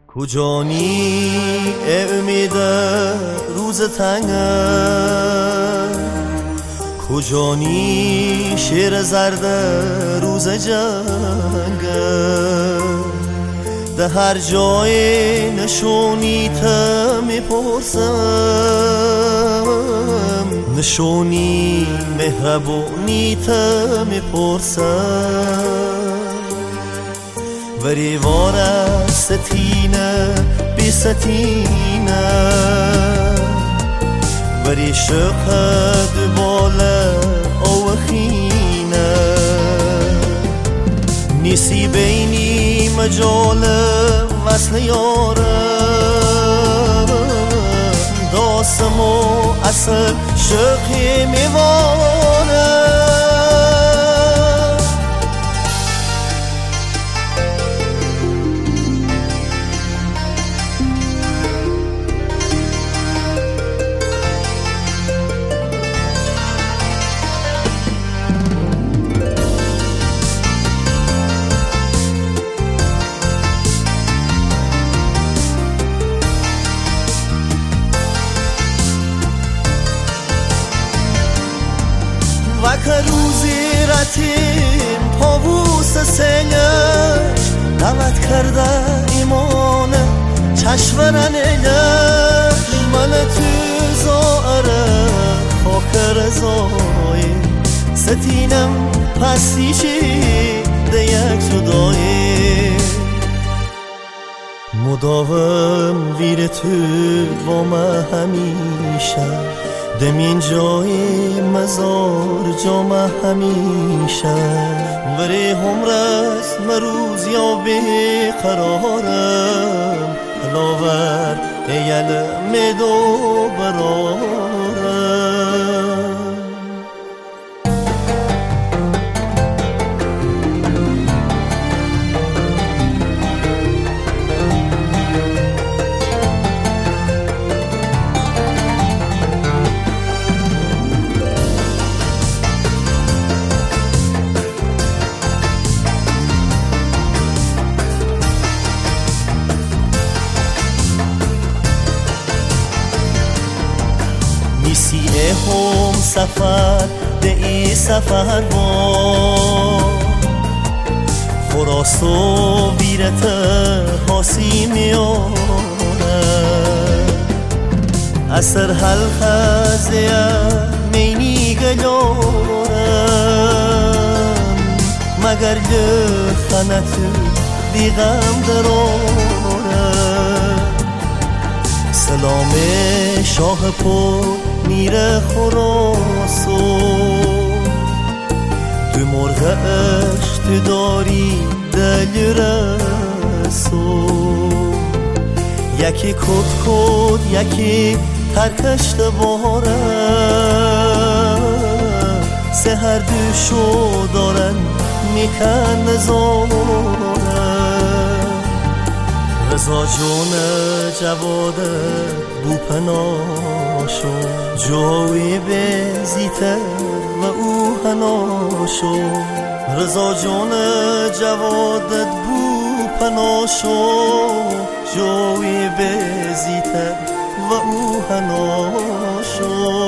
کجانی امید روز تنگه، کجانی شیر زرد روز جنگه، ده هر جای نشونیت میپرسم، نشونی مهربونیت میپرسم، وری واره ستینه بی ستینه، وری شقد باله او خینه، نیسی بینی مجال وصل یاره، داسمو اصل شقی میوانه. وکه روزی رتیم پاووس سنگش دعوت کرده ایمانه چشورنگش، من تو زاره خاکر زایی ستینم پسیشی ده یک جدایی، مداوم ویر تو با من همیشه، دمین جای مزار جامع همیشه، وری همرس مروز یا بیقرارم، هلاور ایل میدو برارم. نیسیه هم سفر ده ای سفر با خراسو ویرت حاسی میاره، اثر حلقه مینی گلارم، مگر لخنت دیغم درارم، سلام شاه پور میره خراسو، تو مرغش تو داری دل رسو، یکی کد کد یکی ترکشت باره، سه هر دوشو دارن میکن نزاره، رضا جون جواد بوپناشو جوی بزیته و او هناشو، رضا جون جوادت بوپناشو جوی بزیته و او هناشو.